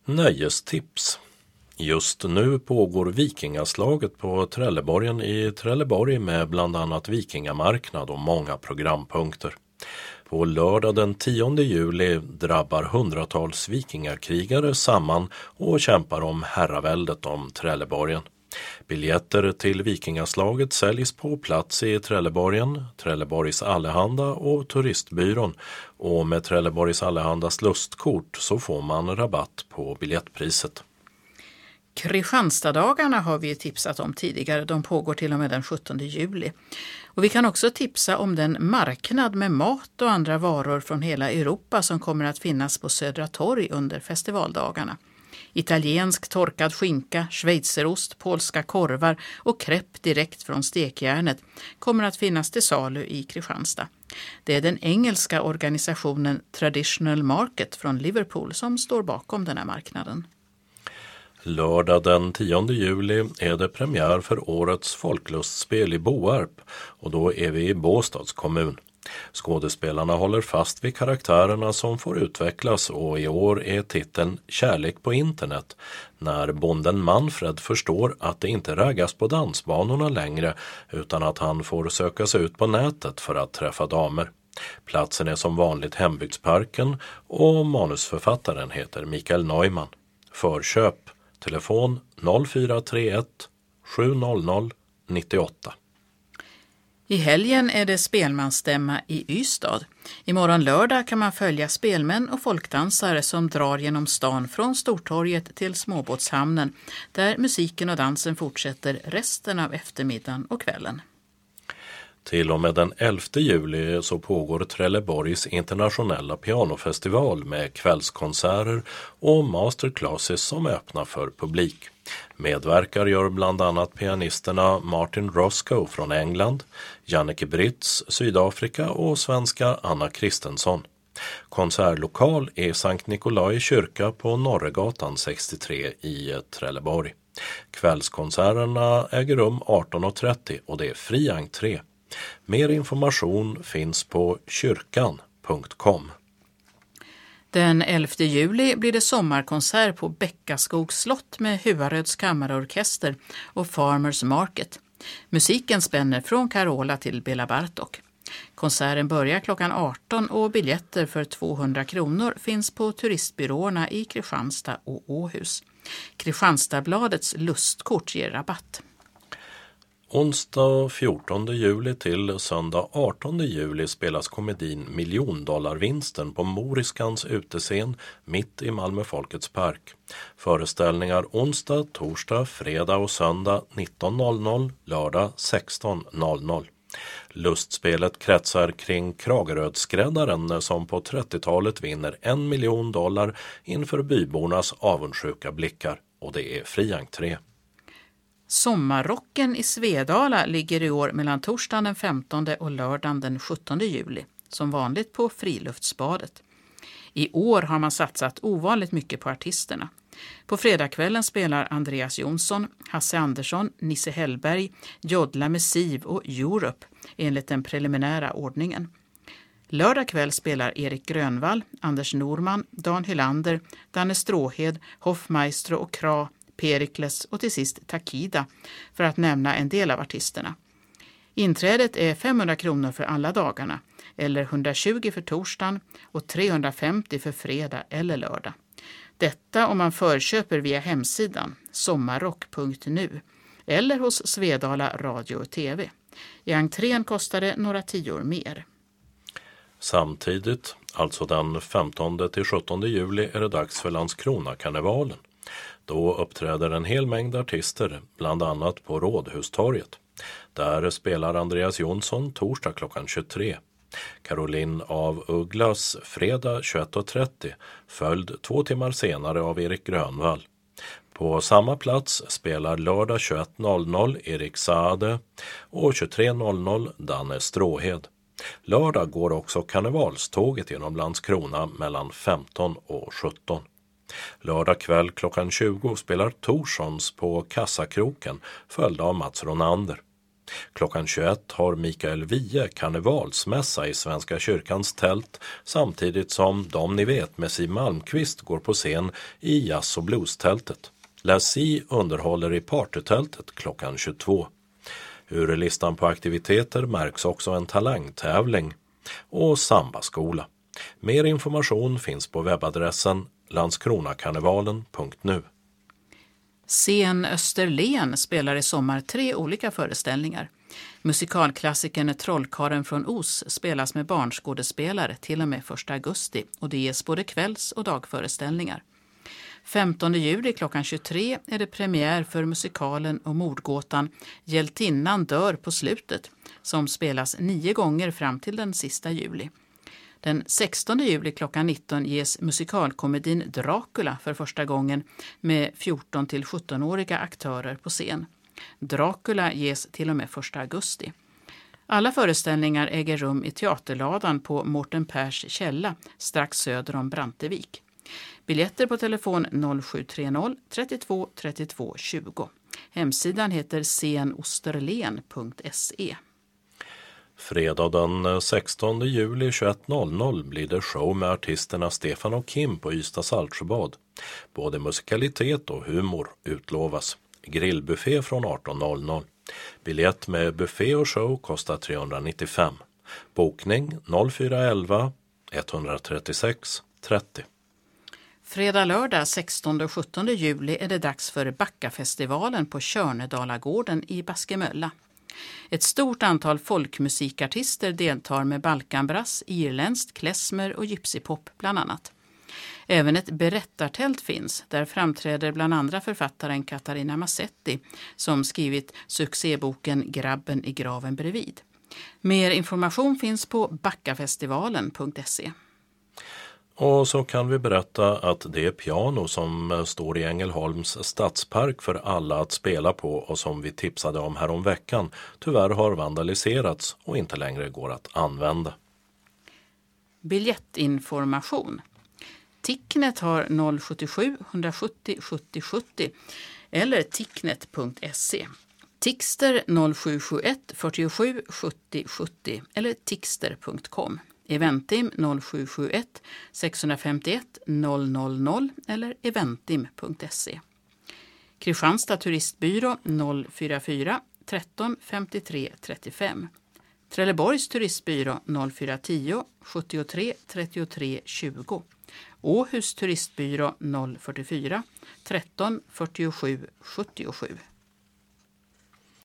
Nöjestips. Just nu pågår vikingaslaget på Trelleborgen i Trelleborg med bland annat vikingamarknad och många programpunkter. På lördag den 10 juli drabbar hundratals vikingakrigare samman och kämpar om herraväldet om Trelleborgen. Biljetter till vikingaslaget säljs på plats i Trelleborgen, Trelleborgs Allehanda och Turistbyrån, och med Trelleborgs Allehandas lustkort så får man rabatt på biljettpriset. Kristianstadagarna har vi tipsat om tidigare, de pågår till och med den 17 juli. Och vi kan också tipsa om den marknad med mat och andra varor från hela Europa som kommer att finnas på Södra torg under festivaldagarna. Italiensk torkad skinka, schweizerost, polska korvar och krepp direkt från stekjärnet kommer att finnas till salu i Kristianstad. Det är den engelska organisationen Traditional Market från Liverpool som står bakom den här marknaden. Lördag den 10 juli är det premiär för årets folklustspel i Boarp, och då är vi i Båstads kommun. Skådespelarna håller fast vid karaktärerna som får utvecklas, och i år är titeln Kärlek på internet, när bonden Manfred förstår att det inte raggas på dansbanorna längre utan att han får söka sig ut på nätet för att träffa damer. Platsen är som vanligt Hembygdsparken och manusförfattaren heter Mikael Neumann. Förköp, telefon 0431 700 98. I helgen är det spelmansstämma i Ystad. Imorgon lördag kan man följa spelmän och folkdansare som drar genom stan från Stortorget till Småbåtshamnen, där musiken och dansen fortsätter resten av eftermiddagen och kvällen. Till och med den 11 juli så pågår Trelleborgs internationella pianofestival med kvällskonserter och masterclasses som öppnar för publik. Medverkar gör bland annat pianisterna Martin Roscoe från England, Jannike Britz, Sydafrika och svenska Anna Kristensson. Konsertlokal är Sankt Nikolai kyrka på Norregatan 63 i Trelleborg. Kvällskonserterna äger rum 18.30 och det är fri entré. Mer information finns på kyrkan.com. Den 11 juli blir det sommarkonsert på Bäckaskogs slott med Huaröds kammarorkester och Farmers Market. Musiken spänner från Carola till Bela Bartok. Konserten börjar klockan 18 och biljetter för 200 kronor finns på turistbyråerna i Kristianstad och Åhus. Kristianstadbladets lustkort ger rabatt. Onsdag 14 juli till söndag 18 juli spelas komedin Miljondollarvinsten på Moriskans utescen mitt i Malmö Folkets park. Föreställningar onsdag, torsdag, fredag och söndag 19.00, lördag 16.00. Lustspelet kretsar kring Kragerödsskräddaren som på 30-talet vinner $1 miljon inför bybornas avundsjuka blickar, och det är fri entré. Sommarrocken i Svedala ligger i år mellan torsdagen den 15 och lördagen den 17 juli, som vanligt på Friluftsbadet. I år har man satsat ovanligt mycket på artisterna. På fredagskvällen spelar Andreas Jonsson, Hasse Andersson, Nisse Hellberg, Jodla med Siv och Europe enligt den preliminära ordningen. Lördag kväll spelar Erik Grönvall, Anders Norman, Dan Hylander, Danne Stråhed, Hoffmaestro och Kra, Perikles och till sist Takida, för att nämna en del av artisterna. Inträdet är 500 kronor för alla dagarna, eller 120 för torsdagen och 350 för fredag eller lördag. Detta om man förköper via hemsidan sommarrock.nu eller hos Svedala Radio och TV. I entrén kostar det några tior mer. Samtidigt, alltså den 15-17 juli, är det dags för Landskrona-karnevalen. Då uppträder en hel mängd artister, bland annat på Rådhustorget. Där spelar Andreas Jonsson torsdag klockan 23. Caroline av Ugglas fredag 21.30, följd 2 timmar senare av Erik Grönvall. På samma plats spelar lördag 21.00 Erik Saade och 23.00 Danne Stråhed. Lördag går också karnevalståget genom Landskrona mellan 15 och 17. Lördag kväll klockan 20 spelar Torssons på Kassakroken, följd av Mats Ronander. Klockan 21 har Mikael Wiehe karnevalsmässa i Svenska kyrkans tält samtidigt som De ni vet med Siw Malmkvist går på scen i jazz- och blues-tältet. Lassie underhåller i partytältet klockan 22. Ur listan på aktiviteter märks också en talangtävling och sambaskola. Mer information finns på webbadressen landskronakarnevalen.nu. Scen Österlen spelar i sommar 3 olika föreställningar. Musikalklassikern Trollkarlen från Oz spelas med barnskådespelare till och med 1 augusti och det ges både kvälls- och dagföreställningar. 15 juli klockan 23 är det premiär för musikalen och mordgåtan Hjältinnan dör på slutet som spelas 9 gånger fram till den sista juli. Den 16 juli klockan 19 ges musikalkomedin Dracula för första gången med 14-17-åriga aktörer på scen. Dracula ges till och med 1 augusti. Alla föreställningar äger rum i teaterladan på Mårten Pers källa strax söder om Brantevik. Biljetter på telefon 0730 32 32 20. Hemsidan heter scenosterlen.se. Fredag den 16 juli 21.00 blir det show med artisterna Stefan och Kim på Ystad Saltsjöbad. Både musikalitet och humor utlovas. Grillbuffé från 18.00. Biljett med buffé och show kostar 395. Bokning 0411 136 30. Fredag lördag 16 och 17 juli är det dags för Backafestivalen på Tjörnedalagården i Baskemölla. Ett stort antal folkmusikartister deltar med balkanbrass, irländskt, klezmer och gypsypop bland annat. Även ett berättartält finns, där framträder bland andra författaren Katarina Massetti som skrivit succéboken Grabben i graven bredvid. Mer information finns på backafestivalen.se. Och så kan vi berätta att det piano som står i Ängelholms stadspark för alla att spela på och som vi tipsade om här om veckan tyvärr har vandaliserats och inte längre går att använda. Biljettinformation. Ticknet har 077 170 70 70 eller ticknet.se. Tixter 0771 47 70 70 eller tixter.com. Eventim 0771 651 000 eller eventim.se. Kristianstad turistbyrå 044 13 53 35. Trelleborgs turistbyrå 0410 73 33 20. Åhus turistbyrå 044 13 47 77.